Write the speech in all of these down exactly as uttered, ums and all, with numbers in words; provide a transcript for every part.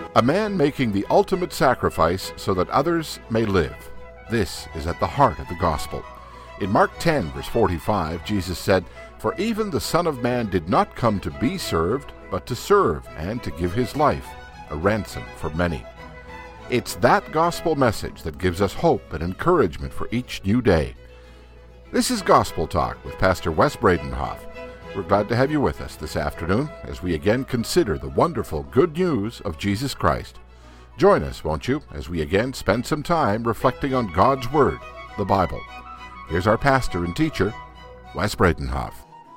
A man making the ultimate sacrifice so that others may live. This is at the heart of the gospel. In Mark ten, verse forty-five, Jesus said, "For even the Son of Man did not come to be served, but to serve, and to give his life, a ransom for many." It's that gospel message that gives us hope and encouragement for each new day. This is Gospel Talk with Pastor Wes Bredenhoff. We're glad to have you with us this afternoon as we again consider the wonderful good news of Jesus Christ. Join us, won't you, as we again spend some time reflecting on God's Word, the Bible. Here's our pastor and teacher, Wes Bredenhoff.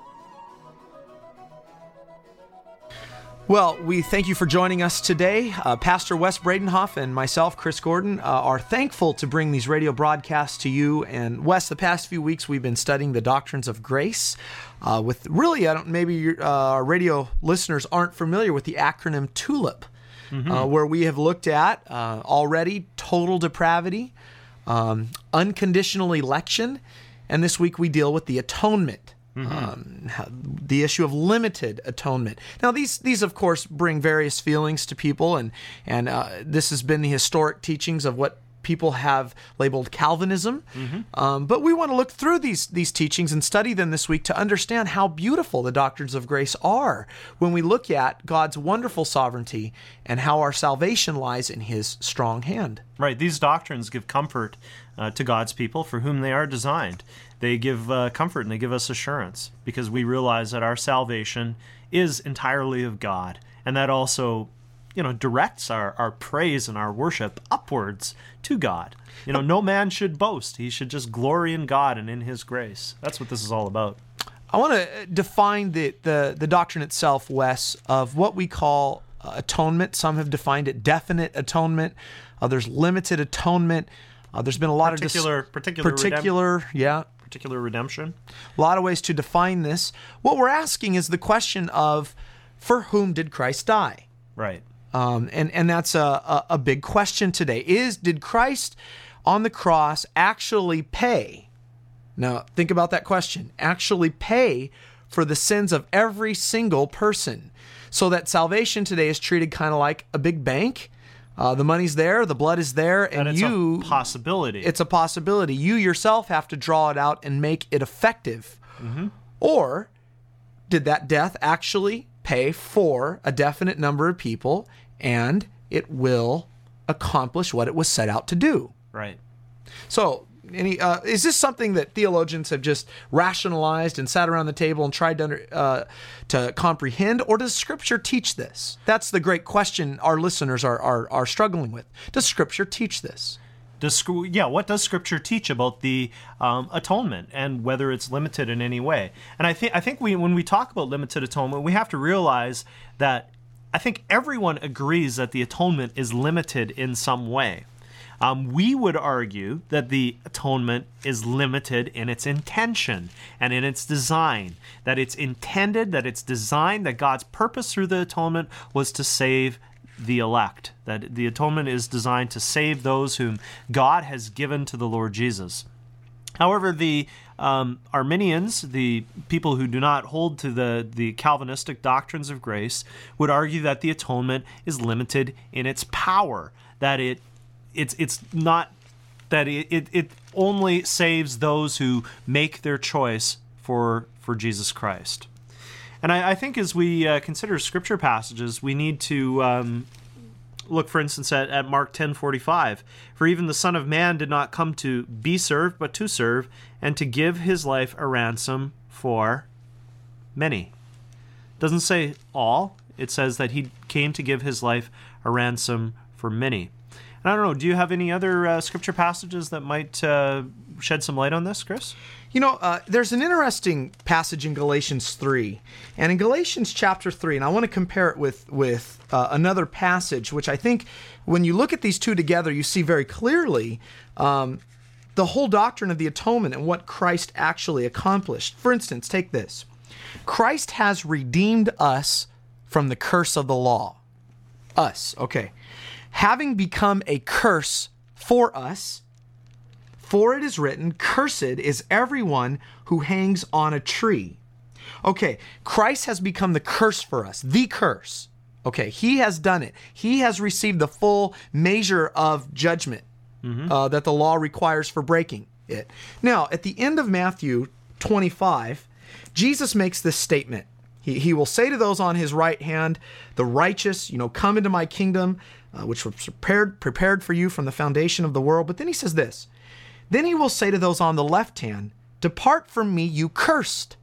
Well, we thank you for joining us today. Uh, Pastor Wes Bredenhoff and myself, Chris Gordon, uh, are thankful to bring these radio broadcasts to you. And Wes, the past few weeks we've been studying the doctrines of grace. Uh, with really, I don't maybe your, uh, our radio listeners aren't familiar with the acronym TULIP, mm-hmm. uh, where we have looked at uh, already total depravity, um, unconditional election, and this week we deal with the atonement. Mm-hmm. Um, the issue of limited atonement. Now, these, these of course, bring various feelings to people, and and uh, this has been the historic teachings of what people have labeled Calvinism. Mm-hmm. Um, but we want to look through these these teachings and study them this week to understand how beautiful the doctrines of grace are when we look at God's wonderful sovereignty and how our salvation lies in His strong hand. Right. These doctrines give comfort uh, to God's people for whom they are designed. They give uh, comfort and they give us assurance because we realize that our salvation is entirely of God, and that also, you know, directs our, our praise and our worship upwards to God. You know, no man should boast. He should just glory in God and in His grace. That's what this is all about. I want to define the, the, the doctrine itself, Wes, of what we call uh, atonement. Some have defined it definite atonement. Others limited atonement. Uh, there's been a lot particular, of dis- particular, particular, redemp- yeah. particular redemption. A lot of ways to define this. What we're asking is the question of, for whom did Christ die? Right. Um, and, and that's a, a, a big question today. Is, did Christ on the cross actually pay? Now, think about that question. Actually pay for the sins of every single person. So that salvation today is treated kind of like a big bank. Uh, the money's there, the blood is there, and, and it's you... a possibility. It's a possibility. You yourself have to draw it out and make it effective. Mm-hmm. Or did that death actually pay for a definite number of people, and it will accomplish what it was set out to do? Right. So, any uh, is this something that theologians have just rationalized and sat around the table and tried to under, uh, to comprehend, or does Scripture teach this? That's the great question our listeners are are, are struggling with. Does Scripture teach this? Does, yeah, what does Scripture teach about the um, atonement and whether it's limited in any way? And I think I think we when we talk about limited atonement, we have to realize that I think everyone agrees that the atonement is limited in some way. Um, we would argue that the atonement is limited in its intention and in its design, that it's intended, that it's designed, that God's purpose through the atonement was to save the elect, that the atonement is designed to save those whom God has given to the Lord Jesus. However, the um, Arminians, the people who do not hold to the, the Calvinistic doctrines of grace, would argue that the atonement is limited in its power, that it It's it's not that it, it, it only saves those who make their choice for for Jesus Christ. And I, I think as we uh, consider Scripture passages, we need to um, look, for instance, at, at Mark ten forty-five. For even the Son of Man did not come to be served, but to serve, and to give his life a ransom for many. It doesn't say all. It says that he came to give his life a ransom for many. And I don't know, do you have any other uh, Scripture passages that might uh, shed some light on this, Chris? You know, uh, there's an interesting passage in Galatians three. And in Galatians chapter three, and I want to compare it with, with uh, another passage, which I think when you look at these two together, you see very clearly um, the whole doctrine of the atonement and what Christ actually accomplished. For instance, take this. Christ has redeemed us from the curse of the law. Us, okay. Having become a curse for us, for it is written, cursed is everyone who hangs on a tree. Okay, Christ has become the curse for us, the curse. Okay, he has done it. He has received the full measure of judgment mm-hmm. uh, that the law requires for breaking it. Now, at the end of Matthew twenty-five, Jesus makes this statement. He, he will say to those on his right hand, the righteous, you know, come into my kingdom, uh, which was prepared, prepared for you from the foundation of the world. But then he says this, then he will say to those on the left hand, depart from me, you cursed,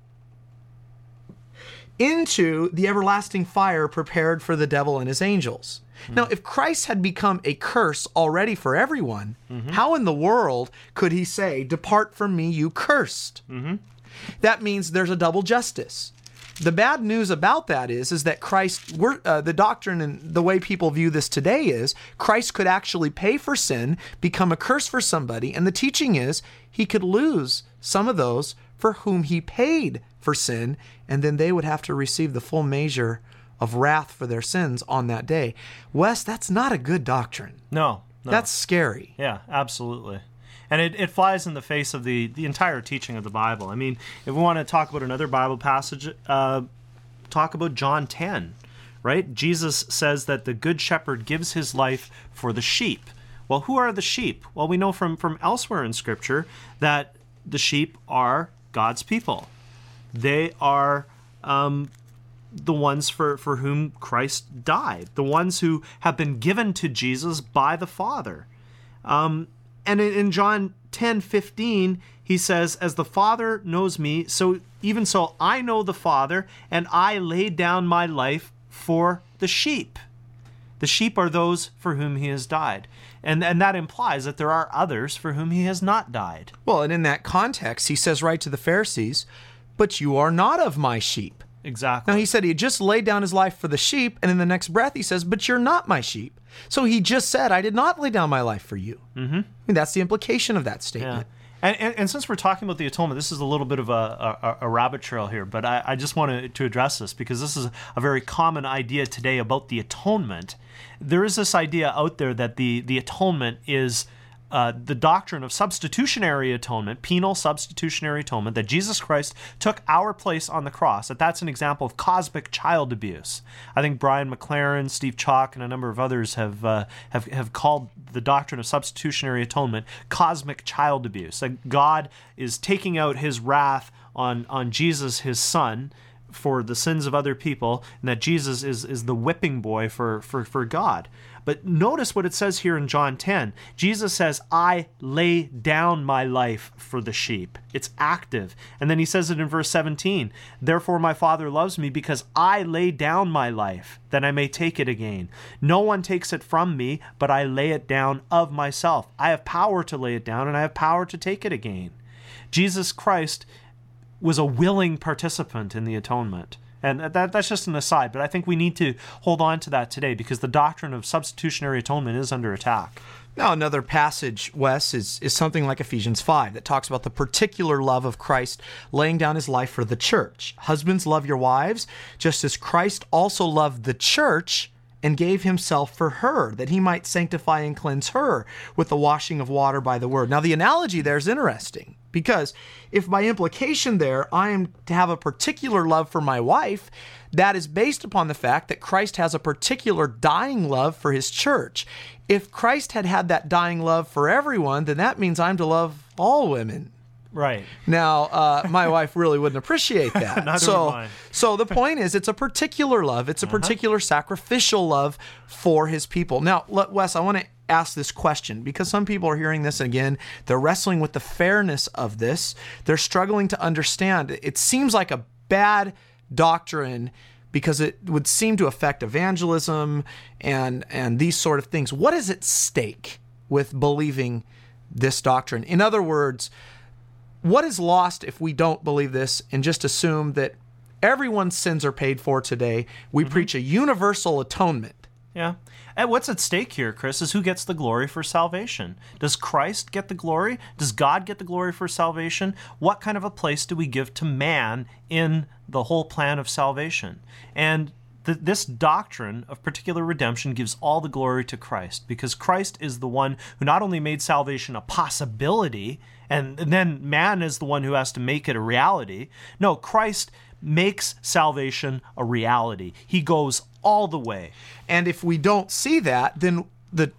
into the everlasting fire prepared for the devil and his angels. Mm-hmm. Now, if Christ had become a curse already for everyone, mm-hmm. how in the world could he say, depart from me, you cursed? Mm-hmm. That means there's a double justice. The bad news about that is, is that Christ, we're, uh, the doctrine and the way people view this today is, Christ could actually pay for sin, become a curse for somebody, and the teaching is he could lose some of those for whom he paid for sin, and then they would have to receive the full measure of wrath for their sins on that day. Wes, that's not a good doctrine. No. no. That's scary. Yeah, absolutely. And it, it flies in the face of the, the entire teaching of the Bible. I mean, if we want to talk about another Bible passage, uh, talk about John ten, right? Jesus says that the good shepherd gives his life for the sheep. Well, who are the sheep? Well, we know from, from elsewhere in Scripture that the sheep are God's people. They are um, the ones for, for whom Christ died, the ones who have been given to Jesus by the Father. Um, and in, in John ten fifteen, he says, as the Father knows me, so even so I know the Father, and I lay down my life for the sheep. The sheep are those for whom he has died. And, and that implies that there are others for whom he has not died. Well, and in that context, he says right to the Pharisees, but you are not of my sheep. Exactly. Now, he said he had just laid down his life for the sheep, and in the next breath he says, but you're not my sheep. So he just said, I did not lay down my life for you. Mm-hmm. I mean, that's the implication of that statement. Yeah. And, and, and since we're talking about the atonement, this is a little bit of a, a, a rabbit trail here, but I, I just wanted to address this because this is a very common idea today about the atonement. There is this idea out there that the, the atonement is uh, the doctrine of substitutionary atonement, penal substitutionary atonement, that Jesus Christ took our place on the cross, that that's an example of cosmic child abuse. I think Brian McLaren, Steve Chalk, and a number of others have, uh, have, have called the doctrine of substitutionary atonement cosmic child abuse, that God is taking out his wrath on, on Jesus, his son, for the sins of other people, and that Jesus is, is the whipping boy for, for, for God. But notice what it says here in John ten. Jesus says, I lay down my life for the sheep. It's active. And then he says it in verse seventeen. Therefore my Father loves me because I lay down my life, that I may take it again. No one takes it from me, but I lay it down of myself. I have power to lay it down, and I have power to take it again. Jesus Christ was a willing participant in the atonement. And that, that's just an aside, but I think we need to hold on to that today because the doctrine of substitutionary atonement is under attack. Now, another passage, Wes, is, is something like Ephesians five that talks about the particular love of Christ laying down his life for the church. Husbands, love your wives, just as Christ also loved the church and gave himself for her, that he might sanctify and cleanse her with the washing of water by the word. Now, the analogy there is interesting, because if by implication there I am to have a particular love for my wife, that is based upon the fact that Christ has a particular dying love for his church. If Christ had had that dying love for everyone, then that means I'm to love all women. Right. Now, uh, my wife really wouldn't appreciate that. Neither so, would mine. so the point is, it's a particular love. It's a uh-huh. particular sacrificial love for his people. Now, Wes, I want to ask this question because some people are hearing this again. They're wrestling with the fairness of this. They're struggling to understand. It seems like a bad doctrine because it would seem to affect evangelism and and these sort of things. What is at stake with believing this doctrine? In other words, what is lost if we don't believe this and just assume that everyone's sins are paid for today? We mm-hmm. preach a universal atonement. Yeah. And what's at stake here, Chris, is who gets the glory for salvation. Does Christ get the glory? Does God get the glory for salvation? What kind of a place do we give to man in the whole plan of salvation? And th- this doctrine of particular redemption gives all the glory to Christ, because Christ is the one who not only made salvation a possibility, and, and then man is the one who has to make it a reality. No, Christ makes salvation a reality. He goes all the way. And if we don't see that, then the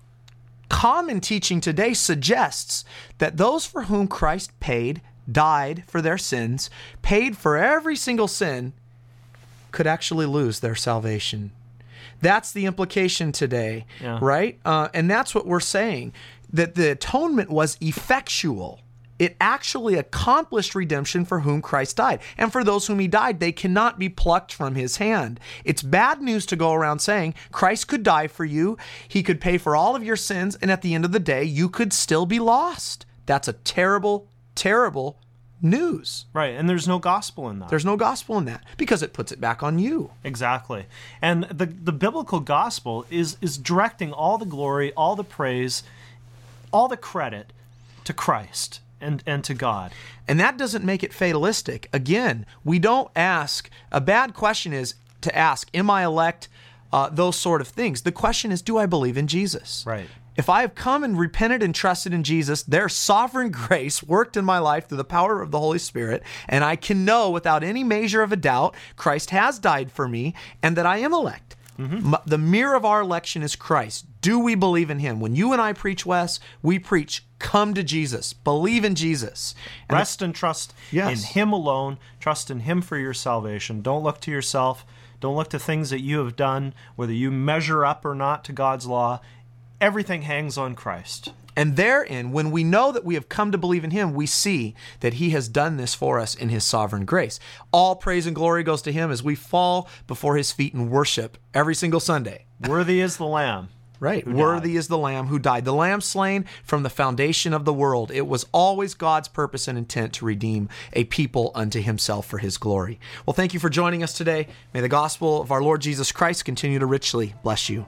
common teaching today suggests that those for whom Christ paid, died for their sins, paid for every single sin, could actually lose their salvation. That's the implication today, Yeah. right? Uh, and that's what we're saying, that the atonement was effectual. It actually accomplished redemption for whom Christ died. And for those whom he died, they cannot be plucked from his hand. It's bad news to go around saying Christ could die for you, he could pay for all of your sins, and at the end of the day, you could still be lost. That's a terrible, terrible news. Right, and there's no gospel in that. There's no gospel in that because it puts it back on you. Exactly. And the the biblical gospel is is directing all the glory, all the praise, all the credit to Christ and, and to God. And that doesn't make it fatalistic. Again, we don't ask, a bad question is to ask, am I elect? Uh, those sort of things. The question is, do I believe in Jesus? Right. If I have come and repented and trusted in Jesus, their sovereign grace worked in my life through the power of the Holy Spirit, and I can know without any measure of a doubt Christ has died for me and that I am elect. Mm-hmm. The mirror of our election is Christ. Do we believe in him? When you and I preach, Wes, we preach, come to Jesus. Believe in Jesus. And Rest the, and trust yes. in him alone. Trust in him for your salvation. Don't look to yourself. Don't look to things that you have done, whether you measure up or not to God's law. Everything hangs on Christ. And therein, when we know that we have come to believe in him, we see that he has done this for us in his sovereign grace. All praise and glory goes to him as we fall before his feet and worship every single Sunday. Worthy is the Lamb. Right. Who Worthy died. is the Lamb who died. The Lamb slain from the foundation of the world. It was always God's purpose and intent to redeem a people unto himself for his glory. Well, thank you for joining us today. May the gospel of our Lord Jesus Christ continue to richly bless you.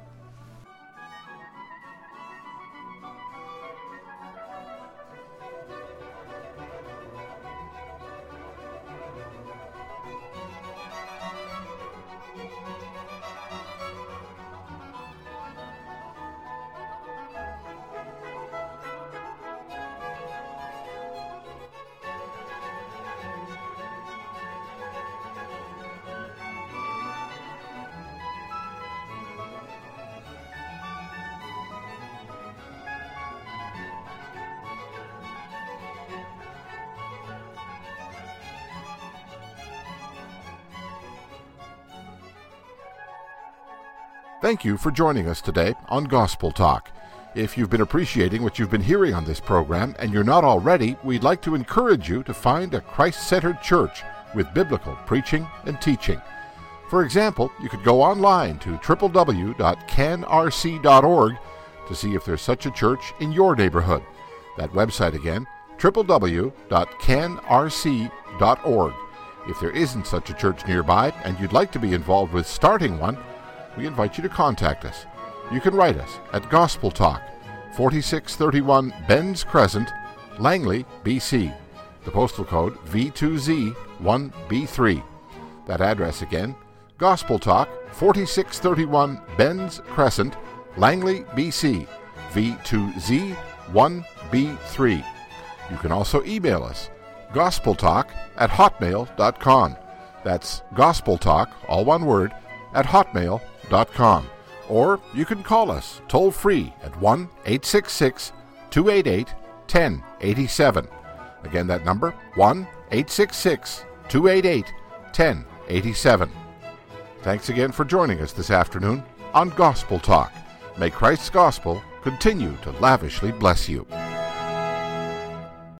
Thank you for joining us today on Gospel Talk. If you've been appreciating what you've been hearing on this program and you're not already, we'd like to encourage you to find a Christ-centered church with biblical preaching and teaching. For example, you could go online to w w w dot can r c dot org to see if there's such a church in your neighborhood. That website again, w w w dot can r c dot org. If there isn't such a church nearby and you'd like to be involved with starting one, we invite you to contact us. You can write us at Gospel Talk, forty-six thirty-one Benz Crescent, Langley, B C. The postal code V two Z one B three. That address again, Gospel Talk, forty-six thirty-one Benz Crescent, Langley, B C, V two Z one B three. You can also email us, gospeltalk at hotmail dot com. That's gospeltalk, all one word, at hotmail dot com. Or you can call us toll-free at one eight six six, two eight eight, one zero eight seven. Again, that number, one eight six six, two eight eight, one zero eight seven. Thanks again for joining us this afternoon on Gospel Talk. May Christ's gospel continue to lavishly bless you.